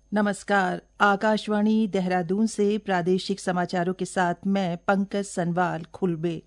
नमस्कार। आकाशवाणी देहरादून से प्रादेशिक समाचारों के साथ मैं पंकज सनवाल खुलबे।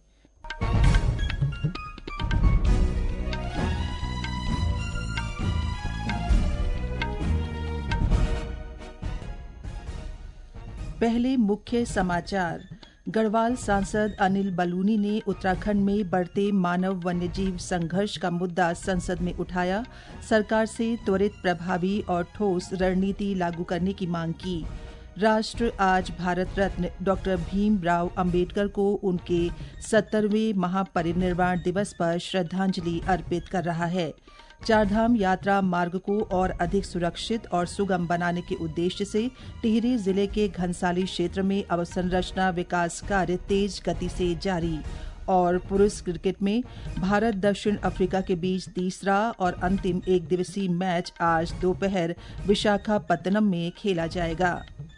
पहले मुख्य समाचार। गढ़वाल सांसद अनिल बलूनी ने उत्तराखंड में बढ़ते मानव वन्यजीव संघर्ष का मुद्दा संसद में उठाया। सरकार से त्वरित, प्रभावी और ठोस रणनीति लागू करने की मांग की। राष्ट्र आज भारत रत्न डॉक्टर भीमराव अंबेडकर को उनके 70वें महापरिनिर्वाण दिवस पर श्रद्धांजलि अर्पित कर रहा है। चारधाम यात्रा मार्ग को और अधिक सुरक्षित और सुगम बनाने के उद्देश्य से टिहरी जिले के घनसाली क्षेत्र में अवसंरचना विकास कार्य तेज गति से जारी। और पुरुष क्रिकेट में भारत दक्षिण अफ्रीका के बीच तीसरा और अंतिम एक दिवसीय मैच आज दोपहर विशाखापत्तनम में खेला जाएगा।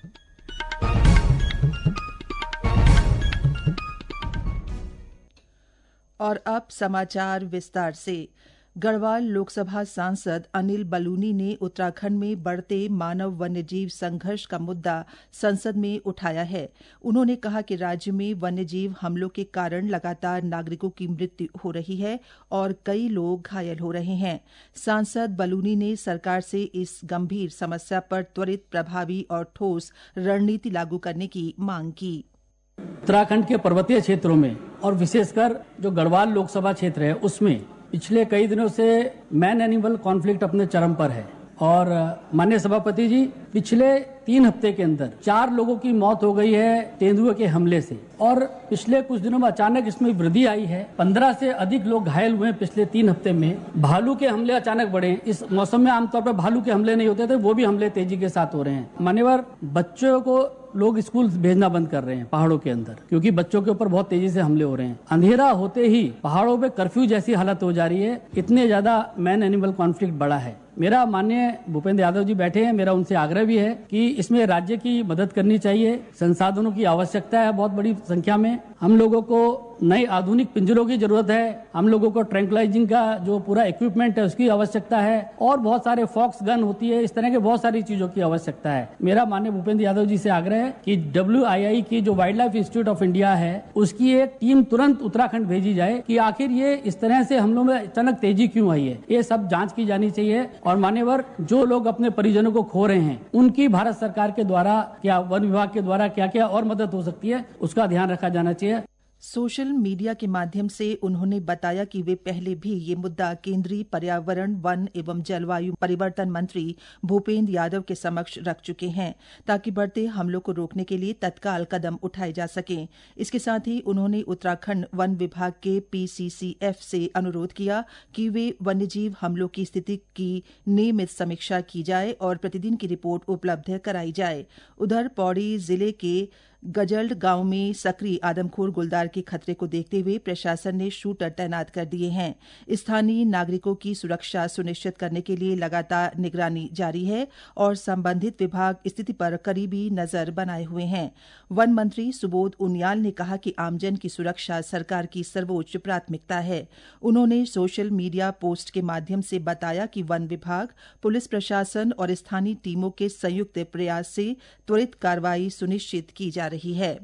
और अब समाचार विस्तार से। गढ़वाल लोकसभा सांसद अनिल बलूनी ने उत्तराखंड में बढ़ते मानव वन्यजीव संघर्ष का मुद्दा संसद में उठाया है। उन्होंने कहा कि राज्य में वन्यजीव हमलों के कारण लगातार नागरिकों की मृत्यु हो रही है और कई लोग घायल हो रहे हैं। सांसद बलूनी ने सरकार से इस गंभीर समस्या पर त्वरित, प्रभावी और ठोस रणनीति लागू करने की मांग की। उत्तराखंड के पर्वतीय क्षेत्रों में और विशेषकर जो गढ़वाल लोकसभा क्षेत्र है उसमें पिछले कई दिनों से मैन एनिमल कॉन्फ्लिक्ट अपने चरम पर है और माननीय सभापति जी, पिछले 3 हफ्ते के अंदर 4 लोगों की मौत हो गई है तेंदुए के हमले से और पिछले कुछ दिनों में अचानक इसमें वृद्धि आई है। 15 से अधिक लोग घायल हुए हैं पिछले 3 हफ्ते में। भालू के हमले अचानक बढ़े। इस मौसम में आमतौर पर भालू के हमले नहीं होते थे, वो भी हमले तेजी के साथ हो रहे हैं। मान्यवर, बच्चों को लोग स्कूल भेजना बंद कर रहे हैं पहाड़ों के अंदर, क्योंकि बच्चों के ऊपर बहुत तेजी से हमले हो रहे हैं। अंधेरा होते ही पहाड़ों पे कर्फ्यू जैसी हालत हो जा रही है। इतने ज्यादा मैन एनिमल कॉन्फ्लिक्ट बढ़ा है। मेरा माननीय भूपेंद्र यादव जी बैठे हैं, मेरा उनसे आग्रह भी है कि इसमें राज्य की मदद करनी चाहिए। संसाधनों की आवश्यकता है बहुत बड़ी संख्या में। हम लोगों को नए आधुनिक पिंजरों की जरूरत है। हम लोगों को ट्रैंक्विलाइजिंग का जो पूरा इक्विपमेंट है उसकी आवश्यकता है और बहुत सारे फॉक्स गन होती है, इस तरह के बहुत सारी चीजों की आवश्यकता है। मेरा माननीय भूपेंद्र यादव जी से आग्रह है कि WII की जो wildlife institute of India है उसकी एक टीम तुरंत उत्तराखंड भेजी जाए कि आखिर ये इस तरह से हमलों में अचानक तेजी क्यों आई है, ये सब जांच की जानी चाहिए। और मान्यवर, जो लोग अपने परिजनों को खो रहे हैं उनकी भारत सरकार के द्वारा क्या, वन विभाग के द्वारा क्या क्या और मदद हो सकती है, उसका ध्यान रखा जाना चाहिए। सोशल मीडिया के माध्यम से उन्होंने बताया कि वे पहले भी ये मुद्दा केंद्रीय पर्यावरण, वन एवं जलवायु परिवर्तन मंत्री भूपेंद्र यादव के समक्ष रख चुके हैं ताकि बढ़ते हमलों को रोकने के लिए तत्काल कदम उठाए जा सकें। इसके साथ ही उन्होंने उत्तराखंड वन विभाग के PCCF से अनुरोध किया कि वे वन्यजीव हमलों की स्थिति की नियमित समीक्षा की जाए और प्रतिदिन की रिपोर्ट उपलब्ध कराई जाए। उधर पौड़ी जिले के गजल्ड गांव में सक्रिय आदमखोर गुलदार के खतरे को देखते हुए प्रशासन ने शूटर तैनात कर दिए हैं। स्थानीय नागरिकों की सुरक्षा सुनिश्चित करने के लिए लगातार निगरानी जारी है और संबंधित विभाग स्थिति पर करीबी नजर बनाए हुए हैं। वन मंत्री सुबोध उनियाल ने कहा कि आमजन की सुरक्षा सरकार की सर्वोच्च प्राथमिकता है। उन्होंने सोशल मीडिया पोस्ट के माध्यम से बताया कि वन विभाग, पुलिस प्रशासन और स्थानीय टीमों के संयुक्त प्रयास से त्वरित कार्रवाई सुनिश्चित की जा रही है।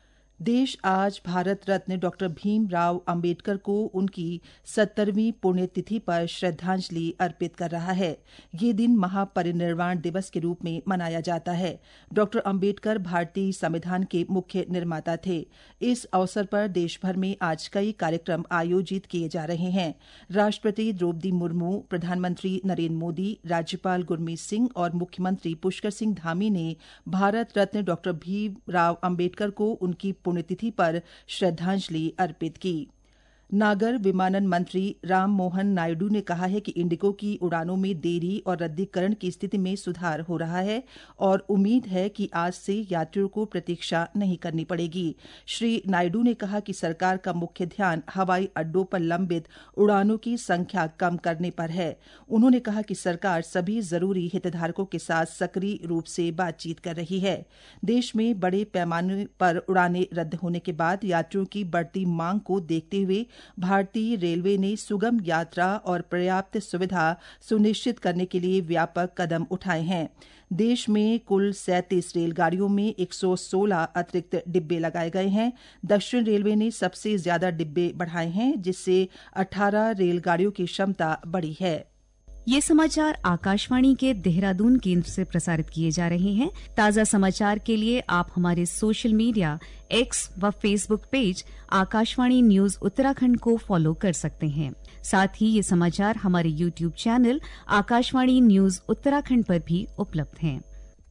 देश आज भारत रत्न डॉक्टर भीमराव अंबेडकर को उनकी 70वीं पुण्यतिथि पर श्रद्धांजलि अर्पित कर रहा है। ये दिन महापरिनिर्वाण दिवस के रूप में मनाया जाता है। डॉक्टर अंबेडकर भारतीय संविधान के मुख्य निर्माता थे। इस अवसर पर देश भर में आज कई कार्यक्रम आयोजित किए जा रहे हैं। राष्ट्रपति द्रौपदी मुर्मू, प्रधानमंत्री नरेंद्र मोदी, राज्यपाल गुरमीत सिंह और मुख्यमंत्री पुष्कर सिंह धामी ने भारत रत्न डॉक्टर भीमराव अंबेडकर को उनकी पुण्यतिथि पर श्रद्धांजलि अर्पित की। नागर विमानन मंत्री राम मोहन नायडू ने कहा है कि इंडिगो की उड़ानों में देरी और रद्दीकरण की स्थिति में सुधार हो रहा है और उम्मीद है कि आज से यात्रियों को प्रतीक्षा नहीं करनी पड़ेगी। श्री नायडू ने कहा कि सरकार का मुख्य ध्यान हवाई अड्डों पर लंबित उड़ानों की संख्या कम करने पर है। उन्होंने कहा कि सरकार सभी जरूरी हितधारकों के साथ सक्रिय रूप से बातचीत कर रही है। देश में बड़े पैमाने पर उड़ानें रद्द होने के बाद यात्रियों की बढ़ती मांग को देखते हुए भारतीय रेलवे ने सुगम यात्रा और पर्याप्त सुविधा सुनिश्चित करने के लिए व्यापक कदम उठाए हैं। देश में कुल 37 रेलगाड़ियों में 116 अतिरिक्त डिब्बे लगाए गए हैं। दक्षिण रेलवे ने सबसे ज्यादा डिब्बे बढ़ाए हैं, जिससे 18 रेलगाड़ियों की क्षमता बढ़ी है। ये समाचार आकाशवाणी के देहरादून केंद्र से प्रसारित किए जा रहे हैं। ताज़ा समाचार के लिए आप हमारे सोशल मीडिया एक्स व Facebook page Akashvani news Uttarakhand को फॉलो कर सकते हैं। साथ ही ये समाचार हमारे YouTube channel Akashvani news Uttarakhand पर भी उपलब्ध हैं।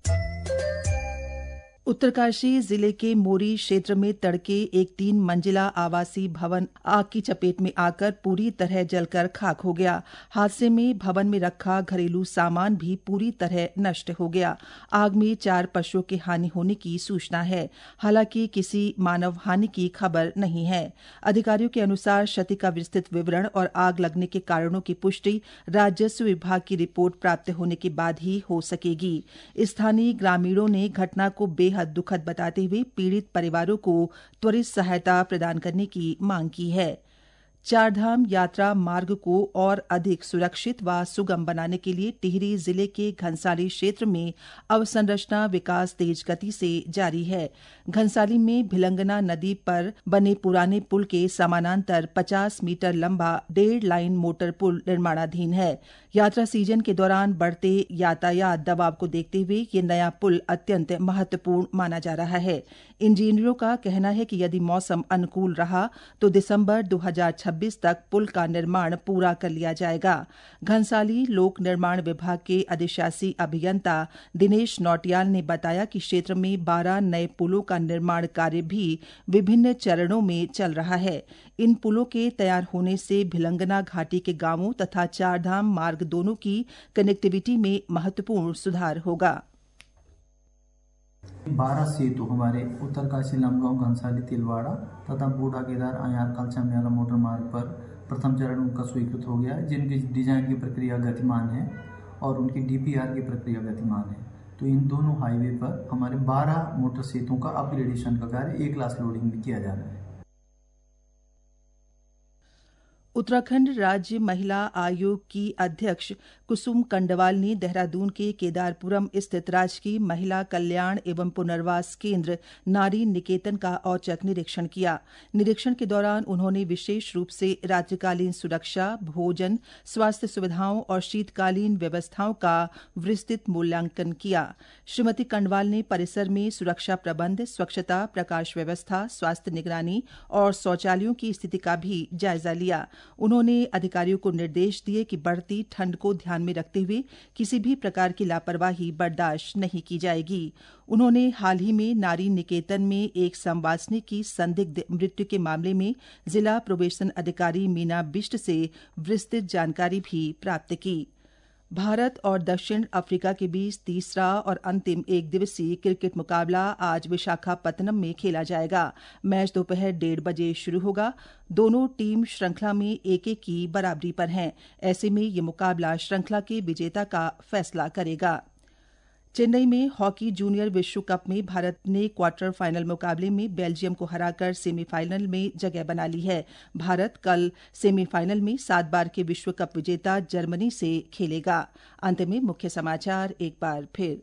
उत्तरकाशी जिले के मोरी क्षेत्र में तड़के एक 3 मंजिला आवासीय भवन आग की चपेट में आकर पूरी तरह जलकर खाक हो गया। हादसे में भवन में रखा घरेलू सामान भी पूरी तरह नष्ट हो गया। आग में 4 पशुओं की हानि होने की सूचना है। हालांकि किसी मानव हानि की खबर नहीं है। अधिकारियों के अनुसार क्षति का विस्तृत विवरण और आग लगने के कारणों की पुष्टि राजस्व विभाग की रिपोर्ट प्राप्त होने के बाद ही हो सकेगी। स्थानीय ग्रामीणों ने घटना को बेहद दुखद बताते हुए पीड़ित परिवारों को त्वरित सहायता प्रदान करने की मांग की है। चारधाम यात्रा मार्ग को और अधिक सुरक्षित व सुगम बनाने के लिए टिहरी जिले के घनसाली क्षेत्र में अवसंरचना विकास तेज गति से जारी है। घनसाली में भिलंगना नदी पर बने पुराने पुल के समानांतर 50 मीटर लंबा 1.5 लाइन मोटर पुल निर्माणाधीन है। यात्रा सीजन के दौरान बढ़ते यातायात दबाव को देखते हुए ये नया पुल अत्यंत महत्वपूर्ण माना जा रहा है। इंजीनियरों का कहना है कि यदि मौसम अनुकूल रहा तो दिसंबर 2026 तक पुल का निर्माण पूरा कर लिया जाएगा। घनसाली लोक निर्माण विभाग के अधिशासी अभियंता दिनेश नौटियाल ने बताया कि क्षेत्र में 12 नए पुलों का निर्माण कार्य भी विभिन्न चरणों में चल रहा है। इन पुलों के तैयार होने से भिलंगना घाटी के गांवों तथा चारधाम मार्ग दोनों की कनेक्टिविटी में महत्वपूर्ण सुधार होगा। 12 सेतु हमारे उत्तरकाशी लमगांव घनसाली तिलवाड़ा तथा बूढ़ा केदार अयार कलचा मेला मोटर मार्ग पर प्रथम चरण उनका स्वीकृत हो गया है, जिनकी डिजाइन की प्रक्रिया गतिमान है और उनकी डीपीआर की प्रक्रिया गतिमान है। तो इन दोनों हाईवे पर हमारे 12 मोटर सेतुओं का अपग्रेडेशन का कार्य 1 क्लास लोडिंग में किया जा रहा है। उत्तराखंड राज्य महिला आयोग की अध्यक्ष कुसुम कंडवाल ने देहरादून के केदारपुरम स्थित राजकीय महिला कल्याण एवं पुनर्वास केंद्र नारी निकेतन का औचक निरीक्षण किया। निरीक्षण के दौरान उन्होंने विशेष रूप से रात्रिकालीन सुरक्षा, भोजन, स्वास्थ्य सुविधाओं और शीतकालीन व्यवस्थाओं का विस्तृत मूल्यांकन किया। श्रीमती कंडवाल ने परिसर में सुरक्षा प्रबंध, स्वच्छता, प्रकाश व्यवस्था, स्वास्थ्य निगरानी और शौचालयों की स्थिति का भी जायजा लिया। उन्होंने अधिकारियों को निर्देश दिए कि बढ़ती ठंड को ध्यान में रखते हुए किसी भी प्रकार की लापरवाही बर्दाश्त नहीं की जाएगी। उन्होंने हाल ही में नारी निकेतन में एक संवासिनी की संदिग्ध मृत्यु के मामले में जिला प्रोबेशन अधिकारी मीना बिष्ट से विस्तृत जानकारी भी प्राप्त की। भारत और दक्षिण अफ्रीका के बीच तीसरा और अंतिम एक दिवसीय क्रिकेट मुकाबला आज विशाखापत्तनम में खेला जाएगा। मैच दोपहर 1:30 बजे शुरू होगा। दोनों टीम श्रृंखला में 1-1 की बराबरी पर हैं। ऐसे में ये मुकाबला श्रृंखला के विजेता का फैसला करेगा। चेन्नई में हॉकी जूनियर विश्व कप में भारत ने क्वार्टर फाइनल मुकाबले में बेल्जियम को हराकर सेमीफाइनल में जगह बना ली है। भारत कल सेमीफाइनल में 7 बार के विश्व कप विजेता जर्मनी से खेलेगा। अंत में मुख्य समाचार एक बार फिर।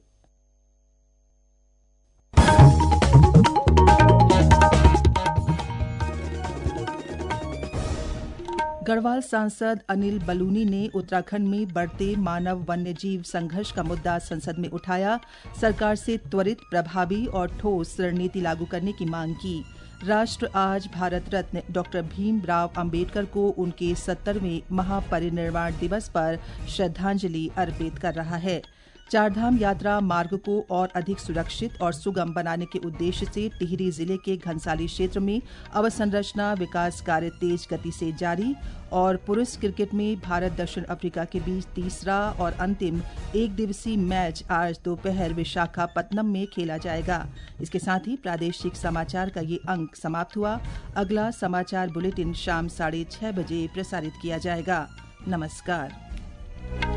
गढ़वाल सांसद अनिल बलूनी ने उत्तराखंड में बढ़ते मानव वन्यजीव संघर्ष का मुद्दा संसद में उठाया। सरकार से त्वरित, प्रभावी और ठोस रणनीति लागू करने की मांग की। राष्ट्र आज भारत रत्न डॉक्टर भीमराव अंबेडकर को उनके 70वें महापरिनिर्वाण दिवस पर श्रद्धांजलि अर्पित कर रहा है। चारधाम यात्रा मार्ग को और अधिक सुरक्षित और सुगम बनाने के उद्देश्य से टिहरी जिले के घनसाली क्षेत्र में अवसंरचना विकास कार्य तेज गति से जारी। और पुरुष क्रिकेट में भारत दक्षिण अफ्रीका के बीच तीसरा और अंतिम एक दिवसीय मैच आज दोपहर विशाखापत्तनम में खेला जाएगा। इसके साथ ही प्रादेशिक समाचार का ये अंक समाप्त हुआ। अगला समाचार बुलेटिन शाम 6:30 बजे प्रसारित किया जाएगा। नमस्कार।